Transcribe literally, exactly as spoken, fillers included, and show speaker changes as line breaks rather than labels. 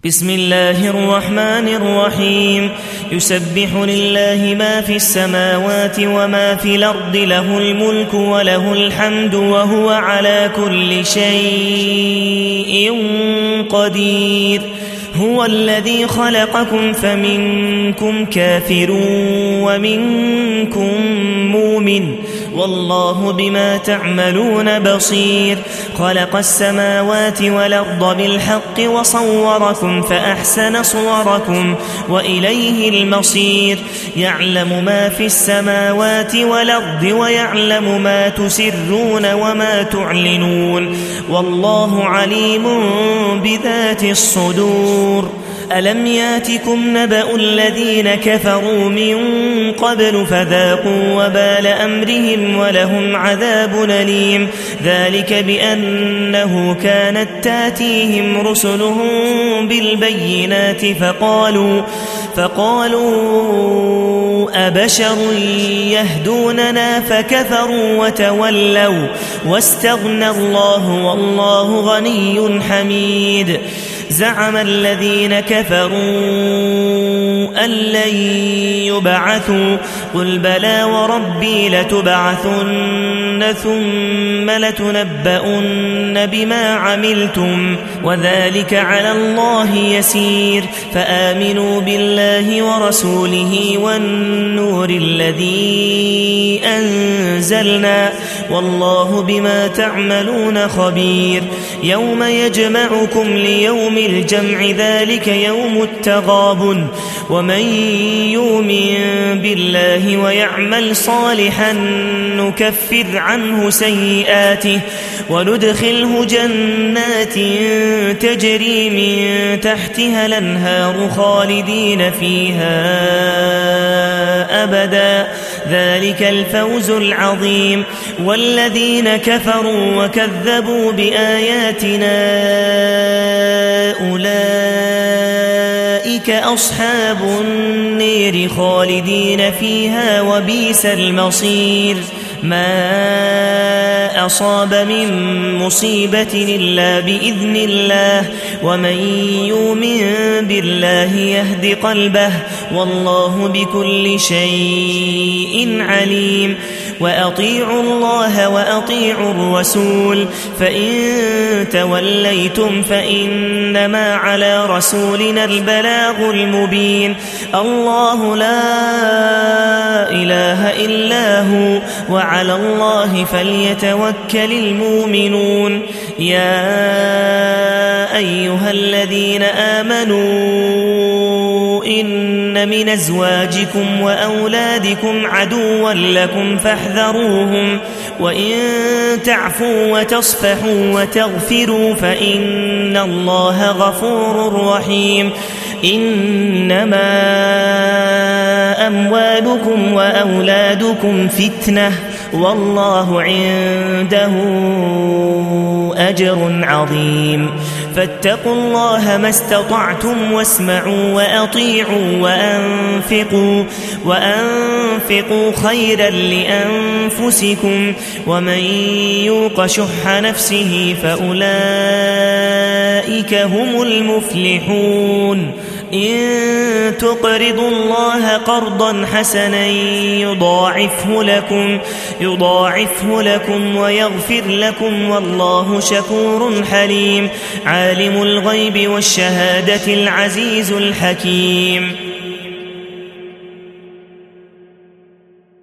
بسم الله الرحمن الرحيم يسبح لله ما في السماوات وما في الأرض له الملك وله الحمد وهو على كل شيء قدير هو الذي خلقكم فمنكم كافر ومنكم مؤمن والله بما تعملون بصير خلق السماوات والأرض بالحق وصوركم فأحسن صوركم وإليه المصير يعلم ما في السماوات والأرض ويعلم ما تسرون وما تعلنون والله عليم بذات الصدور ألم ياتكم نبأ الذين كفروا من قبل فذاقوا وبال أمرهم ولهم عذاب أليم ذلك بأنه كانت تاتيهم رسلهم بالبينات فقالوا فقالوا أبشر يهدوننا فكفروا وتولوا واستغنى الله والله غني حميد زعم الذين كفروا أن لن يبعثوا قل بلى وربي لتبعثن ثم لتنبؤن بما عملتم وذلك على الله يسير فآمنوا بالله ورسوله والنور الذي أنزلنا والله بما تعملون خبير يوم يجمعكم ليوم الجمع ذلك يوم التغابن ومن يؤمن بالله ويعمل صالحا نكفر عنه سيئاته وندخله جنات تجري من تحتها الأنهار خالدين فيها أبدا ذلك الفوز العظيم والذين كفروا وكذبوا بآياتنا أولئك أصحاب النير خالدين فيها وبئس المصير ما أصاب من مصيبة إلا بإذن الله ومن يؤمن بالله يهد قلبه والله بكل شيء عليم وأطيعوا الله وأطيعوا الرسول فإن توليتم فإنما على رسولنا البلاغ المبين الله لا إله إلا هو وعلى الله فليتوكل المؤمنون يا أيها الذين آمنوا إن من أزواجكم وأولادكم عدوا لكم فاحذروهم وإن تعفوا وتصفحوا وتغفروا فإن الله غفور رحيم إنما أموالكم وأولادكم فتنة والله عنده أجر عظيم فاتقوا الله ما استطعتم واسمعوا وأطيعوا وأنفقوا وأنفقوا خيرا لأنفسكم ومن يوق شح نفسه فأولئك هم المفلحون إن تقرضوا الله قرضا حسنا يضاعفه لكم يضاعفه لكم ويغفر لكم والله شكور حليم عالم الغيب والشهادة العزيز الحكيم